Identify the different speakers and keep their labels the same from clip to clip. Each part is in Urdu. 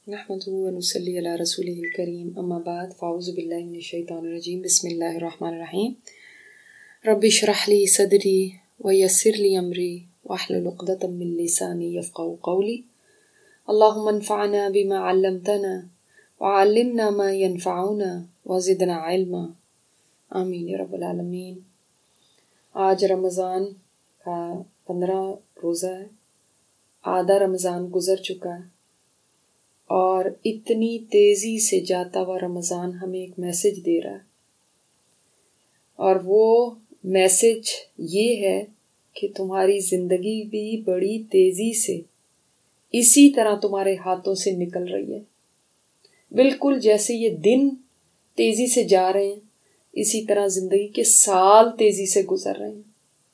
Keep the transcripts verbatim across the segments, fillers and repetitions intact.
Speaker 1: نحمده ونصلي على رسوله الكريم اما بعد فاعوذ بالله من الشيطان الرجيم بسم الله الرحمن الرحيم رب اشرح لي صدري ويسر لي امري واحلل عقدة من لساني يفقهوا قولي اللهم انفعنا بما علمتنا وعلمنا ما ينفعنا وزدنا علما آمین یا رب العالمین۔ آج رمضان کا پندرہ روزہ ہے، آدھا رمضان گزر چکا ہے اور اتنی تیزی سے جاتا ہوا رمضان ہمیں ایک میسج دے رہا ہے، اور وہ میسج یہ ہے کہ تمہاری زندگی بھی بڑی تیزی سے اسی طرح تمہارے ہاتھوں سے نکل رہی ہے، بالکل جیسے یہ دن تیزی سے جا رہے ہیں اسی طرح زندگی کے سال تیزی سے گزر رہے ہیں،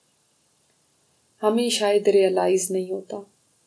Speaker 1: ہمیں شاید ریئلائز نہیں ہوتا۔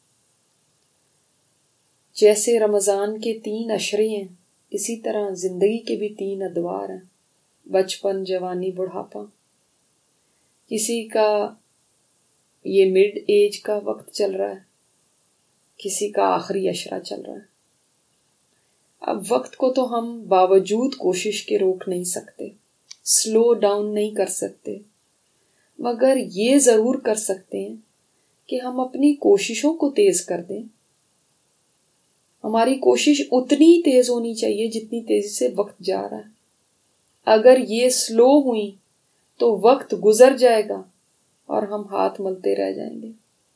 Speaker 1: جیسے رمضان کے تین عشرے ہیں اسی طرح زندگی کے بھی تین ادوار ہیں، بچپن، جوانی، بڑھاپا۔ کسی کا یہ مڈ ایج کا وقت چل رہا ہے، کسی کا آخری عشرہ چل رہا ہے۔ اب وقت کو تو ہم باوجود کوشش کے روک نہیں سکتے، سلو ڈاؤن نہیں کر سکتے، مگر یہ ضرور کر سکتے ہیں کہ ہم اپنی کوششوں کو تیز کر دیں۔ ہماری کوشش اتنی تیز ہونی چاہیے جتنی تیزی سے وقت جا رہا ہے۔ اگر یہ سلو ہوئی تو وقت گزر جائے گا اور ہم ہاتھ ملتے رہ جائیں گے۔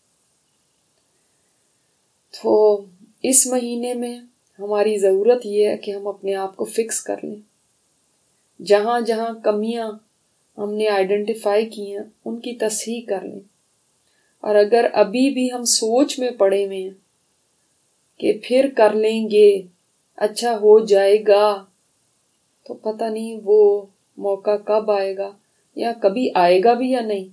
Speaker 1: تو اس مہینے میں ہماری ضرورت یہ ہے کہ ہم اپنے آپ کو فکس کر لیں، جہاں جہاں کمیاں ہم نے آئیڈینٹیفائی کی ہیں ان کی تصحیح کر لیں، اور اگر ابھی بھی ہم سوچ میں پڑے ہوئے ہیں کہ پھر کر لیں گے، اچھا ہو جائے گا، تو پتہ نہیں وہ موقع کب آئے گا یا کبھی آئے گا بھی یا نہیں،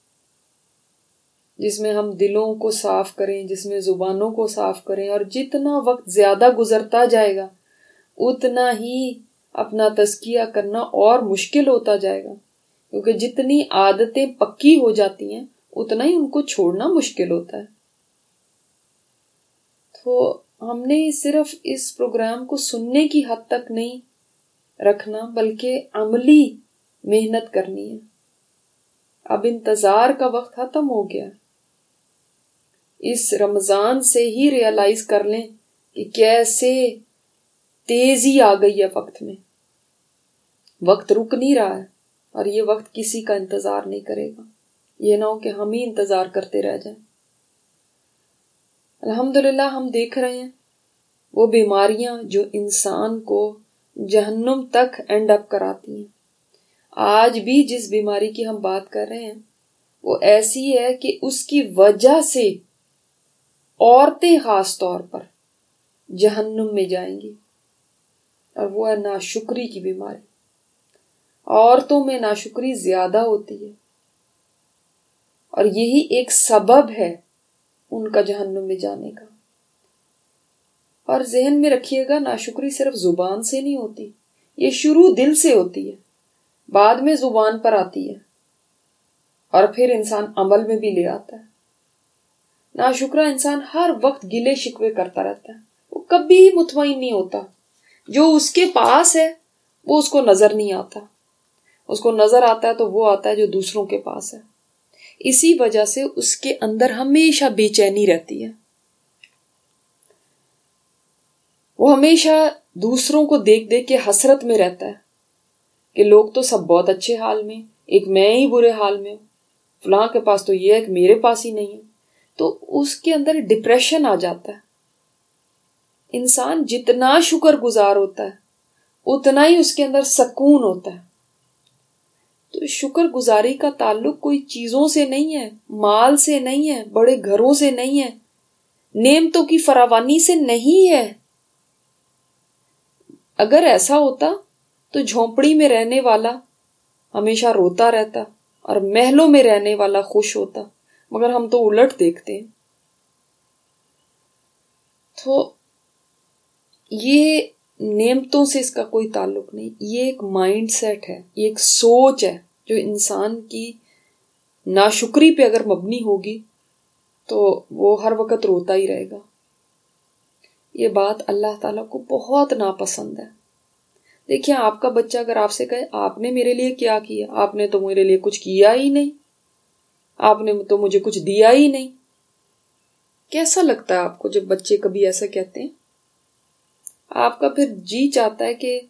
Speaker 1: جس میں ہم دلوں کو صاف کریں، جس میں زبانوں کو صاف کریں، اور جتنا وقت زیادہ گزرتا جائے گا اتنا ہی اپنا تزکیہ کرنا اور مشکل ہوتا جائے گا، کیونکہ جتنی عادتیں پکی ہو جاتی ہیں اتنا ہی ان کو چھوڑنا مشکل ہوتا ہے۔ تو ہم نے صرف اس پروگرام کو سننے کی حد تک نہیں رکھنا بلکہ عملی محنت کرنی ہے۔ اب انتظار کا وقت ختم ہو گیا، اس رمضان سے ہی ریئلائز کر لیں کہ کیسے تیزی آ گئی ہے وقت میں، وقت رک نہیں رہا ہے، اور یہ وقت کسی کا انتظار نہیں کرے گا، یہ نہ ہو کہ ہم ہی انتظار کرتے رہ جائیں۔ الحمدللہ ہم دیکھ رہے ہیں وہ بیماریاں جو انسان کو جہنم تک اینڈ اپ کراتی ہیں، آج بھی جس بیماری کی ہم بات کر رہے ہیں وہ ایسی ہے کہ اس کی وجہ سے عورتیں خاص طور پر جہنم میں جائیں گی، اور وہ ہے ناشکری کی بیماری۔ عورتوں میں ناشکری زیادہ ہوتی ہے اور یہی ایک سبب ہے ان کا جہنم میں جانے کا۔ اور ذہن میں رکھیے گا، ناشکری صرف زبان سے نہیں ہوتی، یہ شروع دل سے ہوتی ہے، بعد میں زبان پر آتی ہے، اور پھر انسان عمل میں بھی لے آتا ہے۔ ناشکرا انسان ہر وقت گلے شکوے کرتا رہتا ہے، وہ کبھی مطمئن نہیں ہوتا، جو اس کے پاس ہے وہ اس کو نظر نہیں آتا، اس کو نظر آتا ہے تو وہ آتا ہے جو دوسروں کے پاس ہے، اسی وجہ سے اس کے اندر ہمیشہ بے چینی رہتی ہے، وہ ہمیشہ دوسروں کو دیکھ دیکھ کے حسرت میں رہتا ہے کہ لوگ تو سب بہت اچھے حال میں، ایک میں ہی برے حال میں، فلاں کے پاس تو یہ ہے کہ میرے پاس ہی نہیں ہے، تو اس کے اندر ڈپریشن آ جاتا ہے۔ انسان جتنا شکر گزار ہوتا ہے اتنا ہی اس کے اندر سکون ہوتا ہے۔ تو شکر گزاری کا تعلق کوئی چیزوں سے نہیں ہے، مال سے نہیں ہے، بڑے گھروں سے نہیں ہے، نعمتوں کی فراوانی سے نہیں ہے۔ اگر ایسا ہوتا تو جھونپڑی میں رہنے والا ہمیشہ روتا رہتا اور محلوں میں رہنے والا خوش ہوتا، مگر ہم تو الٹ دیکھتے ہیں۔ تو یہ نعمتوں سے اس کا کوئی تعلق نہیں، یہ ایک مائنڈ سیٹ ہے، یہ ایک سوچ ہے جو انسان کی ناشکری پہ اگر مبنی ہوگی تو وہ ہر وقت روتا ہی رہے گا۔ یہ بات اللہ تعالیٰ کو بہت ناپسند ہے. دیکھیں آپ کا بچہ اگر آپ سے کہے آپ نے میرے لیے کیا کیا، آپ نے تو میرے لیے کچھ کیا ہی نہیں، آپ نے تو مجھے کچھ دیا ہی نہیں، کیسا لگتا ہے آپ کو جب بچے کبھی ایسا کہتے ہیں؟ آپ کا پھر جی چاہتا ہے کہ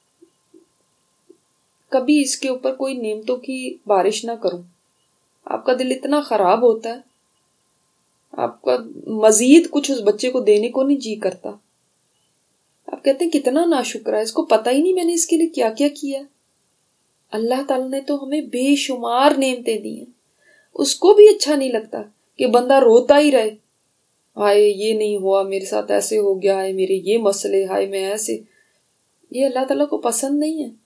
Speaker 1: کبھی اس کے اوپر کوئی نعمتوں کی بارش نہ کروں. آپ کا دل اتنا خراب ہوتا ہے، آپ کا مزید کچھ اس بچے کو دینے کو نہیں جی کرتا. آپ کہتے ہیں کتنا ناشکرا ہے، اس کو پتہ ہی نہیں میں نے اس کے لیے کیا کیا کیا. اللہ تعالیٰ نے تو ہمیں بے شمار نعمتیں دی ہیں. اس کو بھی اچھا نہیں لگتا کہ بندہ روتا ہی رہے، ہائے یہ نہیں ہوا، میرے ساتھ ایسے ہو گیا ہے، میرے یہ مسئلے، ہائے میں ایسے. یہ اللہ تعالیٰ کو پسند نہیں ہے.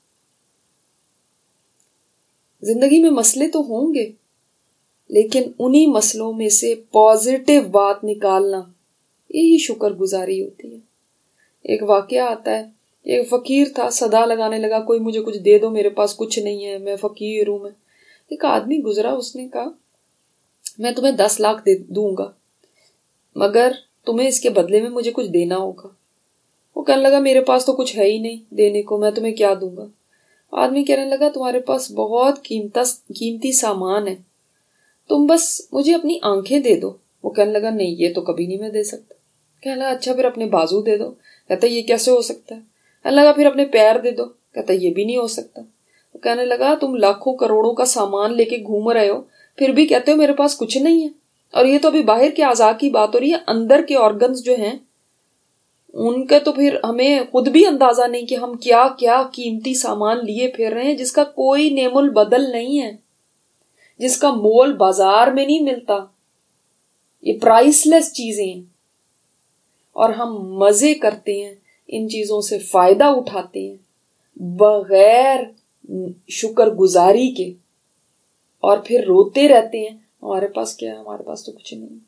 Speaker 1: زندگی میں مسئلے تو ہوں گے، لیکن انہی مسئلوں میں سے پازیٹیو بات نکالنا، یہی شکر گزاری ہوتی ہے. ایک واقعہ آتا ہے، ایک فقیر تھا، صدا لگانے لگا کوئی مجھے کچھ دے دو، میرے پاس کچھ نہیں ہے، میں فقیر ہوں. میں ایک آدمی گزرا، اس نے کہا میں تمہیں دس لاکھ دے دوں گا مگر تمہیں اس کے بدلے میں مجھے کچھ دینا ہوگا. وہ کہنے لگا میرے پاس تو کچھ ہے ہی نہیں دینے کو، میں تمہیں کیا دوں گا. آدمی کہنے لگا تمہارے پاس بہت قیمتی سامان ہے، تم بس مجھے اپنی آنکھیں دے دو. وہ کہنے لگا نہیں یہ تو کبھی نہیں میں دے سکتا. کہنے لگا اچھا پھر اپنے بازو دے دو. کہتا یہ کیسے ہو سکتا ہے. کہنے لگا پھر اپنے پیر دے دو. کہتا یہ بھی نہیں ہو سکتا. وہ کہنے لگا تم لاکھوں کروڑوں کا سامان لے کے گھوم رہے ہو، پھر بھی کہتے ہو میرے پاس کچھ نہیں ہے. اور یہ تو ابھی باہر کے اعضاء کی بات ہو رہی ہے، اندر کے آرگنز جو ہیں ان کا تو پھر ہمیں خود بھی اندازہ نہیں کہ ہم کیا کیا قیمتی سامان لیے پھر رہے ہیں جس کا کوئی نعم البدل نہیں ہے، جس کا مول بازار میں نہیں ملتا. یہ پرائس لیس چیزیں ہیں اور ہم مزے کرتے ہیں، ان چیزوں سے فائدہ اٹھاتے ہیں بغیر شکر گزاری کے، اور پھر روتے رہتے ہیں ہمارے پاس کیا ہے، ہمارے پاس تو کچھ نہیں.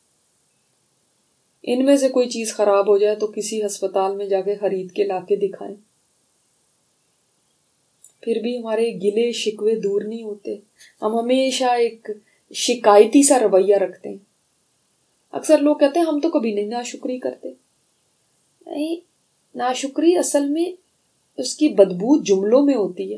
Speaker 1: ان میں سے کوئی چیز خراب ہو جائے تو کسی ہسپتال میں جا کے خرید کے لا کے دکھائیں، پھر بھی ہمارے گلے شکوے دور نہیں ہوتے. ہم ہمیشہ ایک شکایتی سا رویہ رکھتے ہیں. اکثر لوگ کہتے ہیں ہم تو کبھی نہیں ناشکری کرتے. نہیں، ناشکری اصل میں اس کی بدبو جملوں میں ہوتی ہے.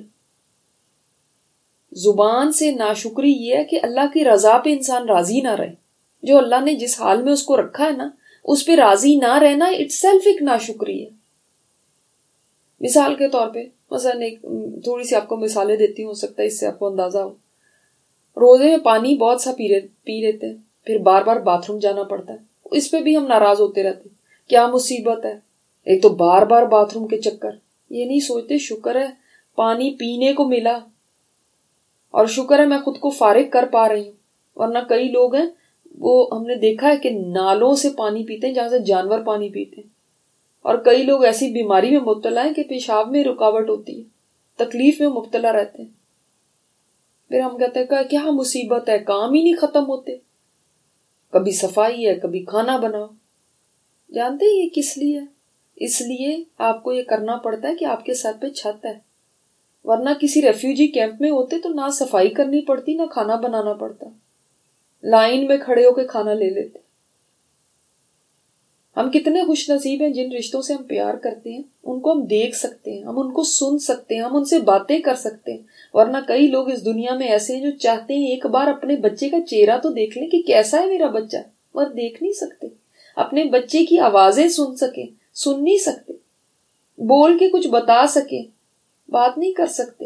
Speaker 1: زبان سے ناشکری یہ ہے کہ اللہ کی رضا پہ انسان راضی نہ رہے. جو اللہ نے جس حال میں اس کو رکھا ہے نا، اس پہ راضی نہ رہنا اٹ سیلف ایک ناشکری ہے. مثال کے طور پہ مثلا ایک تھوڑی سی آپ کو مثالیں دیتی ہوں، ہو سکتا ہے اس سے آپ کو اندازہ ہو. روزے میں پانی بہت سا پی پی لیتے ہیں، پھر بار بار باتھ روم جانا پڑتا ہے، اس پہ بھی ہم ناراض ہوتے رہتے ہیں. کیا مصیبت ہے، ایک تو بار بار باتھ روم کے چکر. یہ نہیں سوچتے شکر ہے پانی پینے کو ملا، اور شکر ہے میں خود کو فارغ کر پا رہی ہوں. ورنہ کئی لوگ ہیں وہ ہم نے دیکھا ہے کہ نالوں سے پانی پیتے ہیں جہاں سے جانور پانی پیتے ہیں، اور کئی لوگ ایسی بیماری میں مبتلا ہیں کہ پیشاب میں رکاوٹ ہوتی ہے، تکلیف میں مبتلا رہتے ہیں. پھر ہم کہتے ہیں کہ کیا مصیبت ہے، کام ہی نہیں ختم ہوتے. کبھی صفائی ہے، کبھی کھانا بناؤ. جانتے ہیں یہ کس لیے؟ اس لیے آپ کو یہ کرنا پڑتا ہے کہ آپ کے سر پہ چھت ہے. ورنہ کسی ریفیوجی کیمپ میں ہوتے تو نہ صفائی کرنی پڑتی، نہ کھانا بنانا پڑتا، لائن میں کھڑے ہو کے کھانا لے لیتے. ہم کتنے خوش نصیب ہیں جن رشتوں سے ہم پیار کرتے ہیں، ان کو ہم دیکھ سکتے ہیں، ہم ان کو سن سکتے ہیں، ہم ان سے باتیں کر سکتے ہیں. ورنہ کئی لوگ اس دنیا میں ایسے ہیں جو چاہتے ہیں ایک بار اپنے بچے کا چہرہ تو دیکھ لیں کہ کیسا ہے میرا بچہ، مگر دیکھ نہیں سکتے. اپنے بچے کی آوازیں سن سکیں، سن نہیں سکتے. بول کے کچھ بتا سکیں، بات نہیں کر سکتے.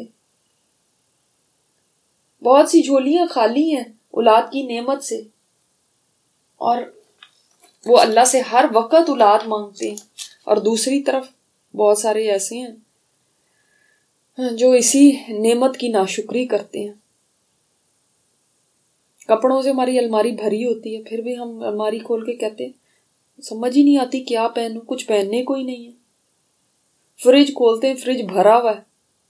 Speaker 1: بہت سی جھولیاں خالی ہیں اولاد کی نعمت سے، اور وہ اللہ سے ہر وقت اولاد مانگتے ہیں. اور دوسری طرف بہت سارے ایسے ہیں جو اسی نعمت کی ناشکری کرتے ہیں. کپڑوں سے ہماری الماری بھری ہوتی ہے، پھر بھی ہم الماری کھول کے کہتے ہیں سمجھ ہی نہیں آتی کیا پہنوں، کچھ پہننے کو ہی نہیں ہے. فریج کھولتے ہیں، فریج بھرا ہوا ہے،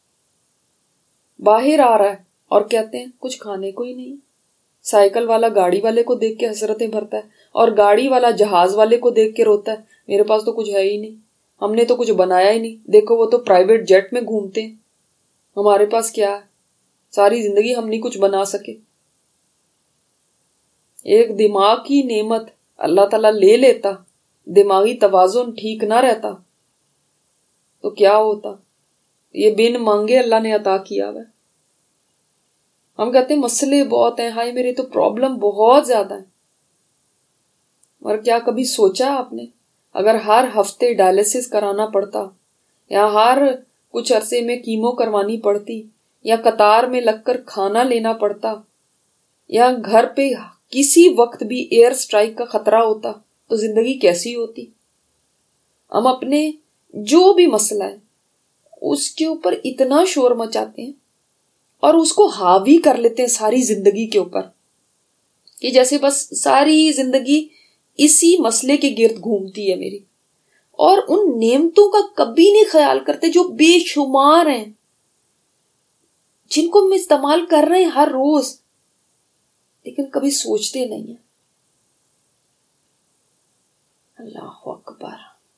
Speaker 1: باہر آ رہا ہے اور کہتے ہیں کچھ کھانے کو ہی نہیں. سائیکل والا گاڑی والے کو دیکھ کے حسرتیں بھرتا ہے، اور گاڑی والا جہاز والے کو دیکھ کے روتا ہے میرے پاس تو کچھ ہے ہی نہیں، ہم نے تو کچھ بنایا ہی نہیں، دیکھو وہ تو پرائیویٹ جیٹ میں گھومتے ہیں، ہمارے پاس کیا ہے، ساری زندگی ہم نہیں کچھ بنا سکے. ایک دماغ کی نعمت اللہ تعالیٰ لے لیتا دماغی توازن ٹھیک نہ رہتا تو کیا ہوتا؟ یہ بن مانگے اللہ نے عطا کیا ہوا ہے. ہم کہتے ہیں مسئلے بہت ہیں، ہائے میرے تو پرابلم بہت زیادہ ہیں. اور کیا کبھی سوچا آپ نے اگر ہر ہفتے ڈائلسس کرانا پڑتا، یا ہر کچھ عرصے میں کیمو کروانی پڑتی، یا قطار میں لگ کر کھانا لینا پڑتا، یا گھر پہ کسی وقت بھی ایئر سٹرائک کا خطرہ ہوتا، تو زندگی کیسی ہوتی؟ ہم اپنے جو بھی مسئلہ ہے اس کے اوپر اتنا شور مچاتے ہیں اور اس کو حاوی کر لیتے ہیں ساری زندگی کے اوپر، کہ جیسے بس ساری زندگی اسی مسئلے کے گرد گھومتی ہے میری. اور ان نعمتوں کا کبھی نہیں خیال کرتے جو بے شمار ہیں، جن کو ہم استعمال کر رہے ہیں ہر روز، لیکن کبھی سوچتے نہیں ہیں. اللہ اکبر.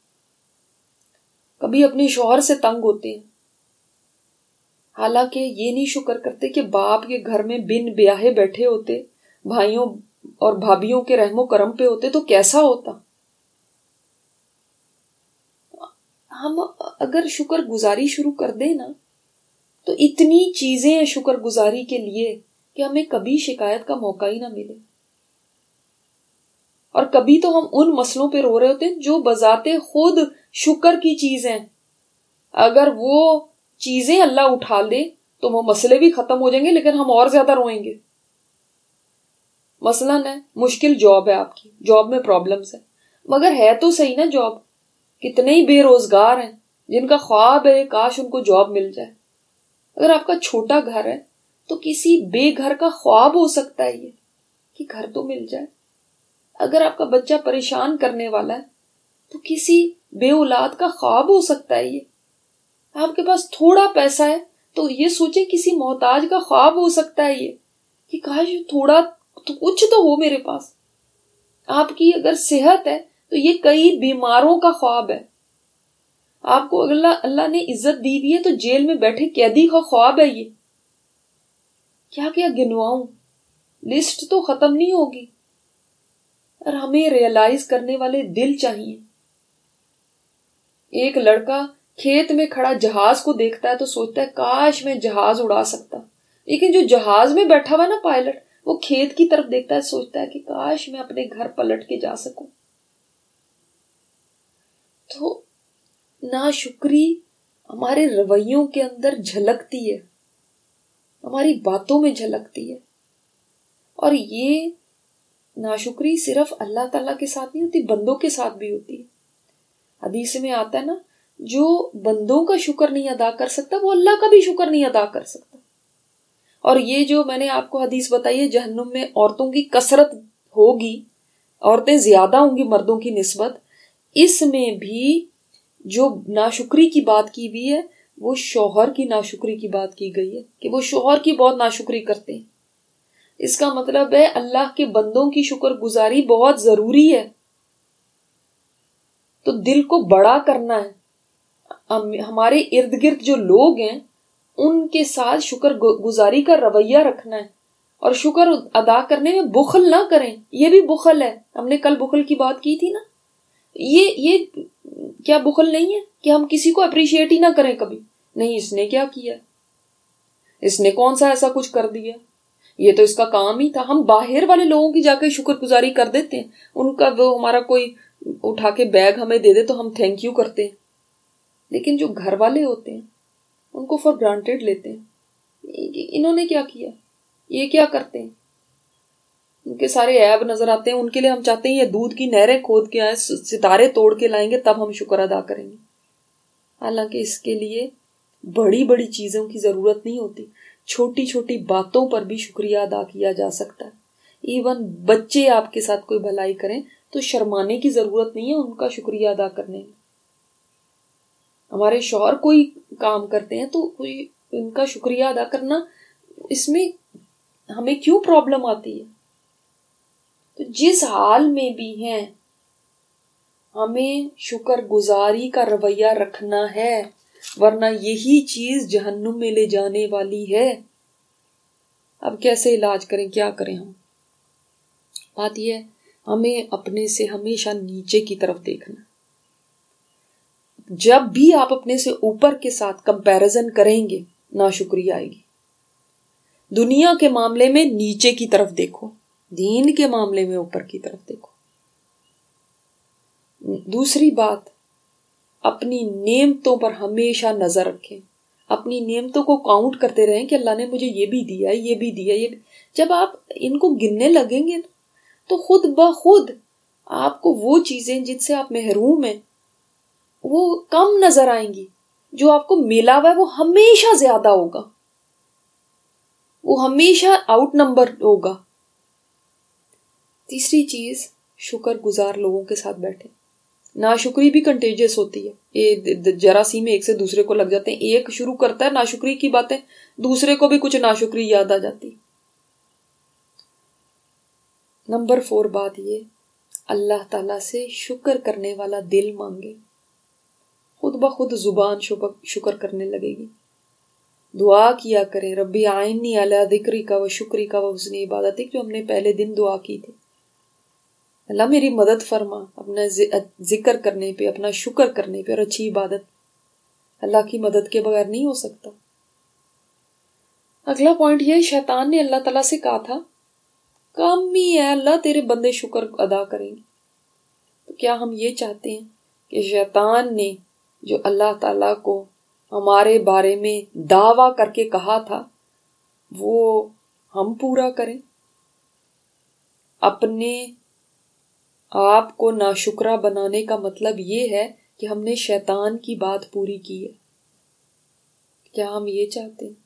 Speaker 1: کبھی اپنے شوہر سے تنگ ہوتے ہیں، حالانکہ یہ نہیں شکر کرتے کہ باپ کے گھر میں بن بیاہے بیٹھے ہوتے، بھائیوں اور بھابھیوں کے رحم و کرم پہ ہوتے تو کیسا ہوتا. ہم اگر شکر گزاری شروع کر دیں نا تو اتنی چیزیں ہیں شکر گزاری کے لیے کہ ہمیں کبھی شکایت کا موقع ہی نہ ملے. اور کبھی تو ہم ان مسئلوں پہ رو رہے ہوتے ہیں جو بذات خود شکر کی چیز ہیں. اگر وہ چیزیں اللہ اٹھا لے تو وہ مسئلے بھی ختم ہو جائیں گے، لیکن ہم اور زیادہ روئیں گے. مثلاً ہے مشکل جاب ہے آپ کی، جاب میں پرابلمز ہے، مگر ہے تو صحیح نا جاب. کتنے ہی بے روزگار ہیں جن کا خواب ہے کاش ان کو جاب مل جائے. اگر آپ کا چھوٹا گھر ہے تو کسی بے گھر کا خواب ہو سکتا ہے یہ کہ گھر تو مل جائے. اگر آپ کا بچہ پریشان کرنے والا ہے تو کسی بے اولاد کا خواب ہو سکتا ہے یہ. آپ کے پاس تھوڑا پیسہ ہے تو یہ سوچیں کسی محتاج کا خواب ہو سکتا ہے یہ کہ کاش تھوڑا تو کچھ تو ہو میرے پاس. آپ کی اگر صحت ہے تو یہ کئی بیماروں کا خواب ہے. آپ کو اللہ اللہ نے عزت دی ہوئی ہے تو جیل میں بیٹھے قیدی کا خواب ہے یہ. کیا کیا گنواؤں، لسٹ تو ختم نہیں ہوگی. اور ہمیں ریئلائز کرنے والے دل چاہیے. ایک لڑکا کھیت میں کھڑا جہاز کو دیکھتا ہے تو سوچتا ہے کاش میں جہاز اڑا سکتا، لیکن جو جہاز میں بیٹھا ہوا نا پائلٹ، وہ کھیت کی طرف دیکھتا ہے، سوچتا ہے کہ کاش میں اپنے گھر پلٹ کے جا سکوں. تو ناشکری ہمارے رویوں کے اندر جھلکتی ہے، ہماری باتوں میں جھلکتی ہے. اور یہ ناشکری صرف اللہ تعالیٰ کے ساتھ نہیں ہوتی، بندوں کے ساتھ بھی ہوتی ہے. حدیث میں آتا ہے نا، جو بندوں کا شکر نہیں ادا کر سکتا وہ اللہ کا بھی شکر نہیں ادا کر سکتا. اور یہ جو میں نے آپ کو حدیث بتائی ہے، جہنم میں عورتوں کی کثرت ہوگی، عورتیں زیادہ ہوں گی مردوں کی نسبت، اس میں بھی جو ناشکری کی بات کی ہوئی ہے وہ شوہر کی ناشکری کی بات کی گئی ہے کہ وہ شوہر کی بہت ناشکری کرتے ہیں. اس کا مطلب ہے اللہ کے بندوں کی شکر گزاری بہت ضروری ہے. تو دل کو بڑا کرنا ہے. ہمارے ارد گرد جو لوگ ہیں ان کے ساتھ شکر گزاری کا رویہ رکھنا ہے، اور شکر ادا کرنے میں بخل نہ کریں. یہ بھی بخل ہے. ہم نے کل بخل کی بات کی تھی نا. یہ یہ کیا بخل نہیں ہے کہ ہم کسی کو اپریشیٹ ہی نہ کریں کبھی؟ نہیں، اس نے کیا کیا، اس نے کون سا ایسا کچھ کر دیا، یہ تو اس کا کام ہی تھا. ہم باہر والے لوگوں کی جا کے شکر گزاری کر دیتے ہیں. ان کا وہ ہمارا کوئی اٹھا کے بیگ ہمیں دے دے تو ہم تھینک یو کرتے ہیں، لیکن جو گھر والے ہوتے ہیں ان کو فار گرانٹیڈ لیتے ہیں. انہوں نے کیا کیا، یہ کیا کرتے ہیں، ان کے سارے عیب نظر آتے ہیں. ان کے لیے ہم چاہتے ہیں یہ دودھ کی نہریں کھود کے آئیں، ستارے توڑ کے لائیں گے تب ہم شکر ادا کریں گے. حالانکہ اس کے لیے بڑی بڑی چیزوں کی ضرورت نہیں ہوتی، چھوٹی چھوٹی باتوں پر بھی شکریہ ادا کیا جا سکتا ہے. ایون بچے آپ کے ساتھ کوئی بھلائی کریں تو شرمانے کی ضرورت نہیں ہے ان کا شکریہ ادا کرنے میں. ہمارے شوہر کوئی کام کرتے ہیں تو کوئی ان کا شکریہ ادا کرنا، اس میں ہمیں کیوں پرابلم آتی ہے؟ تو جس حال میں بھی ہیں ہمیں شکر گزاری کا رویہ رکھنا ہے، ورنہ یہی چیز جہنم میں لے جانے والی ہے. اب کیسے علاج کریں، کیا کریں؟ ہم بات یہ ہے ہمیں اپنے سے ہمیشہ نیچے کی طرف دیکھنا. جب بھی آپ اپنے سے اوپر کے ساتھ کمپیریزن کریں گے ناشکری آئے گی. دنیا کے معاملے میں نیچے کی طرف دیکھو، دین کے معاملے میں اوپر کی طرف دیکھو. دوسری بات، اپنی نعمتوں پر ہمیشہ نظر رکھیں. اپنی نعمتوں کو کاؤنٹ کرتے رہیں کہ اللہ نے مجھے یہ بھی دیا، یہ بھی دیا، یہ بھی. جب آپ ان کو گننے لگیں گے تو خود بخود آپ کو وہ چیزیں جن سے آپ محروم ہیں وہ کم نظر آئیں گی. جو آپ کو ملا ہوا ہے وہ ہمیشہ زیادہ ہوگا، وہ ہمیشہ آؤٹ نمبر ہوگا. تیسری چیز، شکر گزار لوگوں کے ساتھ بیٹھیں. ناشکری بھی کنٹیجس ہوتی ہے، یہ جراثیم ایک سے دوسرے کو لگ جاتے ہیں. ایک شروع کرتا ہے ناشکری کی باتیں، دوسرے کو بھی کچھ ناشکری یاد آ جاتی. نمبر فور بات یہ، اللہ تعالیٰ سے شکر کرنے والا دل مانگے، خود بخود زبان شکر کرنے لگے گی. دعا کیا کریں، ربی اعنی علی ذکرک و شکرک و حسن عبادتک، جو ہم نے پہلے دن دعا کی تھی. اللہ میری مدد فرما اپنا ذکر کرنے پہ، اپنا شکر کرنے پہ اور اچھی عبادت. اللہ کی مدد کے بغیر نہیں ہو سکتا. اگلا پوائنٹ یہ، شیطان نے اللہ تعالیٰ سے کہا تھا کام ہی ہے اللہ تیرے بندے شکر ادا کریں گے. تو کیا ہم یہ چاہتے ہیں کہ شیطان نے جو اللہ تعالیٰ کو ہمارے بارے میں دعویٰ کر کے کہا تھا وہ ہم پورا کریں؟ اپنے آپ کو ناشکرا بنانے کا مطلب یہ ہے کہ ہم نے شیطان کی بات پوری کی ہے. کیا ہم یہ چاہتے ہیں؟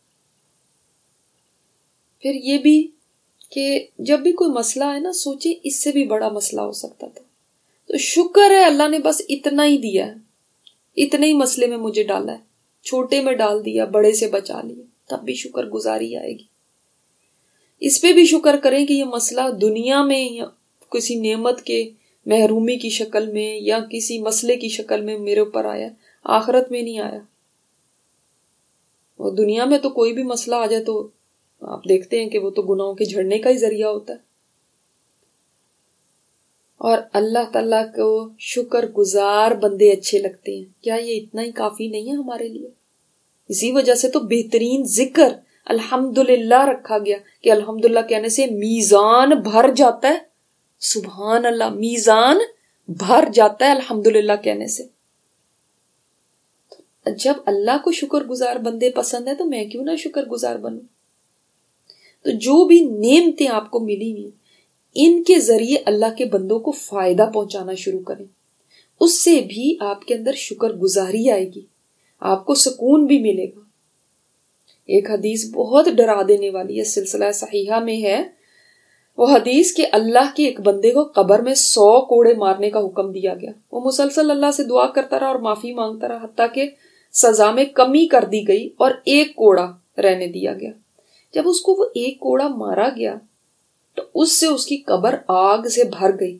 Speaker 1: پھر یہ بھی کہ جب بھی کوئی مسئلہ ہے نا، سوچیں اس سے بھی بڑا مسئلہ ہو سکتا تھا. تو شکر ہے اللہ نے بس اتنا ہی دیا ہے، اتنے ہی مسئلے میں مجھے ڈالا ہے، چھوٹے میں ڈال دیا، بڑے سے بچا لیا. تب بھی شکر گزاری آئے گی. اس پہ بھی شکر کریں کہ یہ مسئلہ دنیا میں یا کسی نعمت کے محرومی کی شکل میں یا کسی مسئلے کی شکل میں میرے اوپر آیا، آخرت میں نہیں آیا. اور دنیا میں تو کوئی بھی مسئلہ آ جائے تو آپ دیکھتے ہیں کہ وہ تو گناہوں کے جھڑنے کا ہی ذریعہ ہوتا ہے. اور اللہ تعالیٰ کو شکر گزار بندے اچھے لگتے ہیں. کیا یہ اتنا ہی کافی نہیں ہے ہمارے لیے؟ اسی وجہ سے تو بہترین ذکر الحمدللہ رکھا گیا کہ الحمدللہ کہنے سے میزان بھر جاتا ہے. سبحان اللہ، میزان بھر جاتا ہے الحمدللہ کہنے سے. جب اللہ کو شکر گزار بندے پسند ہے تو میں کیوں نہ شکر گزار بنوں؟ تو جو بھی نعمتیں آپ کو ملی ہوئی ان کے ذریعے اللہ کے بندوں کو فائدہ پہنچانا شروع کریں. اس سے بھی آپ کے اندر شکر گزاری آئے گی، آپ کو سکون بھی ملے گا. ایک حدیث بہت ڈرا دینے والی ہے، سلسلہ صحیحہ میں ہے وہ حدیث کہ اللہ کے ایک بندے کو قبر میں سو کوڑے مارنے کا حکم دیا گیا. وہ مسلسل اللہ سے دعا کرتا رہا اور معافی مانگتا رہا، حتیٰ کہ سزا میں کمی کر دی گئی اور ایک کوڑا رہنے دیا گیا. جب اس کو وہ ایک کوڑا مارا گیا تو اس سے اس کی قبر آگ سے بھر گئی.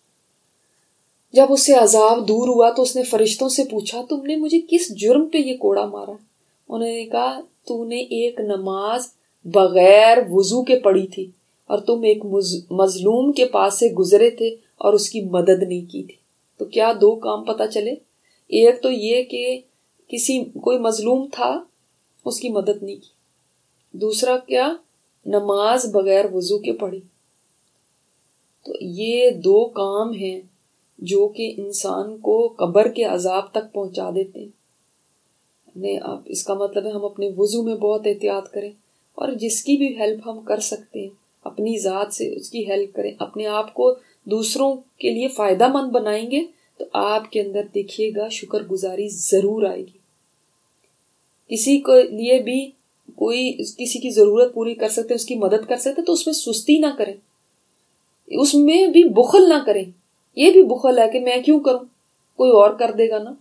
Speaker 1: جب اس سے عذاب دور ہوا تو اس نے فرشتوں سے پوچھا تم نے مجھے کس جرم پہ یہ کوڑا مارا؟ انہوں نے کہا تو نے ایک نماز بغیر وضو کے پڑھی تھی اور تم ایک مظلوم کے پاس سے گزرے تھے اور اس کی مدد نہیں کی تھی. تو کیا دو کام پتہ چلے؟ ایک تو یہ کہ کسی کوئی مظلوم تھا، اس کی مدد نہیں کی. دوسرا کیا؟ نماز بغیر وضو کے پڑھی. تو یہ دو کام ہیں جو کہ انسان کو قبر کے عذاب تک پہنچا دیتے ہیں. اب اس کا مطلب ہے ہم اپنے وضو میں بہت احتیاط کریں اور جس کی بھی ہیلپ ہم کر سکتے ہیں اپنی ذات سے اس کی ہیلپ کریں. اپنے آپ کو دوسروں کے لیے فائدہ مند بنائیں گے تو آپ کے اندر دیکھیے گا شکر گزاری ضرور آئے گی. کسی کے لیے بھی کوئی کسی کی ضرورت پوری کر سکتے، اس کی مدد کر سکتے تو اس میں سستی نہ کریں، اس میں بھی بخل نہ کریں. یہ بھی بخل ہے کہ میں کیوں کروں، کوئی اور کر دے گا نا.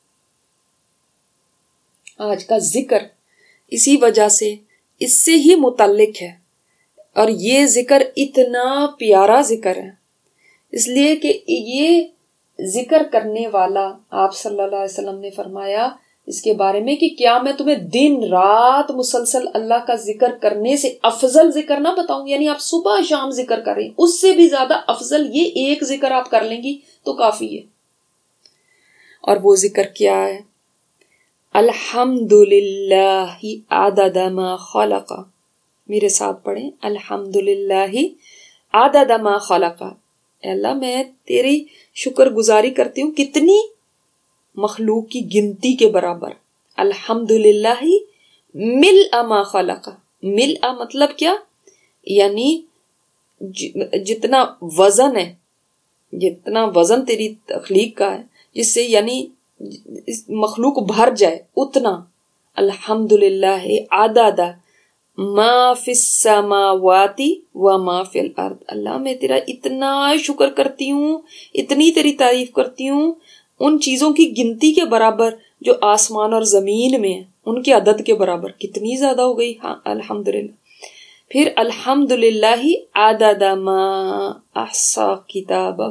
Speaker 1: آج کا ذکر اسی وجہ سے اس سے ہی متعلق ہے اور یہ ذکر اتنا پیارا ذکر ہے اس لیے کہ یہ ذکر کرنے والا آپ صلی اللہ علیہ وسلم نے فرمایا اس کے بارے میں کہ کیا میں تمہیں دن رات مسلسل اللہ کا ذکر کرنے سے افضل ذکر نہ بتاؤں؟ یعنی آپ صبح شام ذکر کر رہے ہیں، اس سے بھی زیادہ افضل یہ ایک ذکر آپ کر لیں گی تو کافی ہے۔ اور وہ ذکر کیا ہے؟ الحمد للہ عدد ما خلق، میرے ساتھ پڑھیں، الحمد للہ عدد ما خلق۔ اے اللہ میں تیری شکر گزاری کرتی ہوں کتنی مخلوق کی گنتی کے برابر۔ الحمد للہ ملء ما خلق، ملء مطلب کیا؟ یعنی جتنا وزن ہے، جتنا وزن تیری تخلیق کا ہے، جس سے یعنی مخلوق بھر جائے اتنا۔ الحمد للہ عدد ما فی السماوات و ما فی الارض، اللہ میں تیرا اتنا شکر کرتی ہوں، اتنی تیری تعریف کرتی ہوں ان چیزوں کی گنتی کے برابر جو آسمان اور زمین میں ہیں، ان کے عدد کے برابر۔ کتنی زیادہ ہو گئی؟ ہاں الحمدللہ۔ پھر الحمدللہ عدد ما احصی کتابہ،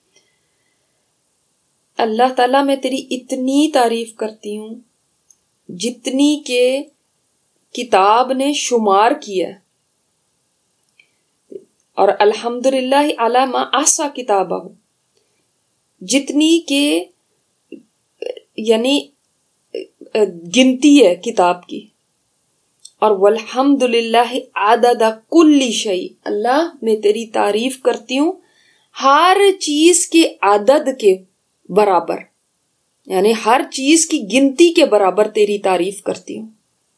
Speaker 1: اللہ تعالیٰ میں تیری اتنی تعریف کرتی ہوں جتنی کہ کتاب نے شمار کیا ہے۔ اور الحمدللہ علی ما احصی کتابہ، جتنی کہ یعنی گنتی ہے کتاب کی۔ اور والحمدللہ عدد کل شیء، اللہ میں تیری تعریف کرتی ہوں ہر چیز کے عدد کے برابر، یعنی ہر چیز کی گنتی کے برابر تیری تعریف کرتی ہوں۔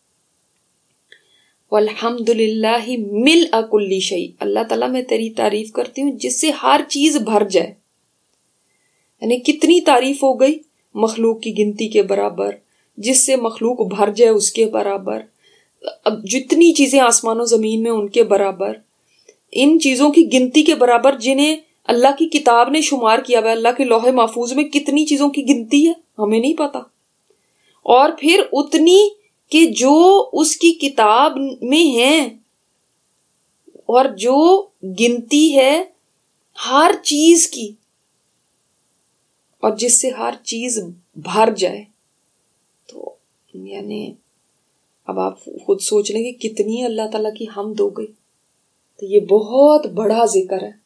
Speaker 1: والحمدللہ ملء کل شیء، اللہ تعالیٰ میں تیری تعریف کرتی ہوں جس سے ہر چیز بھر جائے۔ یعنی کتنی تعریف ہو گئی؟ مخلوق کی گنتی کے برابر، جس سے مخلوق بھر جائے اس کے برابر، جتنی چیزیں آسمان و زمین میں ان کے برابر، ان چیزوں کی گنتی کے برابر جنہیں اللہ کی کتاب نے شمار کیا ہوا ہے۔ اللہ کے لوح محفوظ میں کتنی چیزوں کی گنتی ہے ہمیں نہیں پتا، اور پھر اتنی کہ جو اس کی کتاب میں ہیں، اور جو گنتی ہے ہر چیز کی، اور جس سے ہر چیز بھر جائے۔ تو یعنی اب آپ خود سوچ لیں کہ کتنی اللہ تعالیٰ کی حمد ہو گئی۔ تو یہ بہت بڑا ذکر ہے۔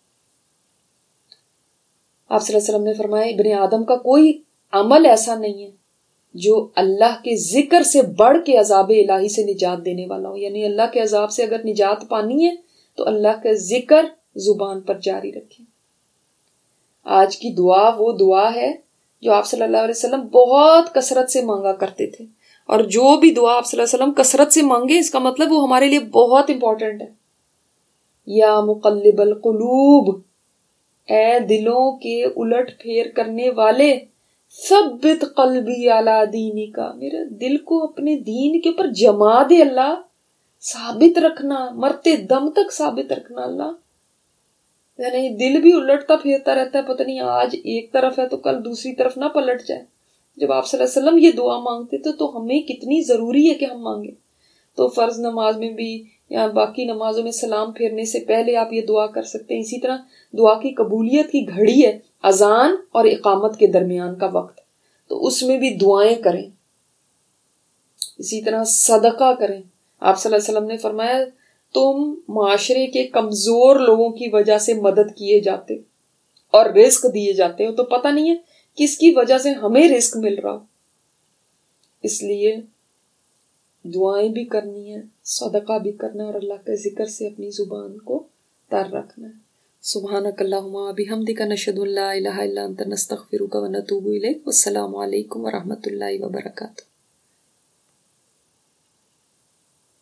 Speaker 1: آپ صلی اللہ علیہ وسلم نے فرمایا ابن آدم کا کوئی عمل ایسا نہیں ہے جو اللہ کے ذکر سے بڑھ کے عذاب الہی سے نجات دینے والا ہو۔ یعنی اللہ کے عذاب سے اگر نجات پانی ہے تو اللہ کا ذکر زبان پر جاری رکھیں۔ آج کی دعا وہ دعا ہے جو آپ صلی اللہ علیہ وسلم بہت کثرت سے مانگا کرتے تھے، اور جو بھی دعا آپ صلی اللہ علیہ وسلم کثرت سے مانگے اس کا مطلب وہ ہمارے لیے بہت امپورٹنٹ ہے۔ یا مقلب القلوب، اے دلوں کے الٹ پھیر کرنے والے، ثبت قلبی علی دینک، میرے دل کو اپنے دین کے اوپر جما دے اللہ، ثابت رکھنا، مرتے دم تک ثابت رکھنا اللہ۔ یعنی دل بھی الٹتا پھرتا رہتا ہے، پتہ نہیں آج ایک طرف ہے تو کل دوسری طرف نہ پلٹ جائے۔ جب آپ صلی اللہ علیہ وسلم یہ دعا مانگتے تھے تو ہمیں کتنی ضروری ہے کہ ہم مانگیں۔ تو فرض نماز میں بھی یا باقی نمازوں میں سلام پھیرنے سے پہلے آپ یہ دعا کر سکتے ہیں۔ اسی طرح دعا کی قبولیت کی گھڑی ہے اذان اور اقامت کے درمیان کا وقت، تو اس میں بھی دعائیں کریں۔ اسی طرح صدقہ کریں۔ آپ صلی اللہ علیہ وسلم نے فرمایا تم معاشرے کے کمزور لوگوں کی وجہ سے مدد کیے جاتے اور رزق دیے جاتے ہو، تو پتہ نہیں ہے کس کی وجہ سے ہمیں رزق مل رہا۔ اس لیے دعائیں بھی کرنی ہے، صدقہ بھی کرنا ہے، اور اللہ کے ذکر سے اپنی زبان کو تر رکھنا ہے۔ سبحانک اللہم و بحمدک، نشہد ان لا الہ الا انت، نستغفرک و نتوب الیک۔ والسلام علیکم و رحمۃ اللہ وبرکاتہ۔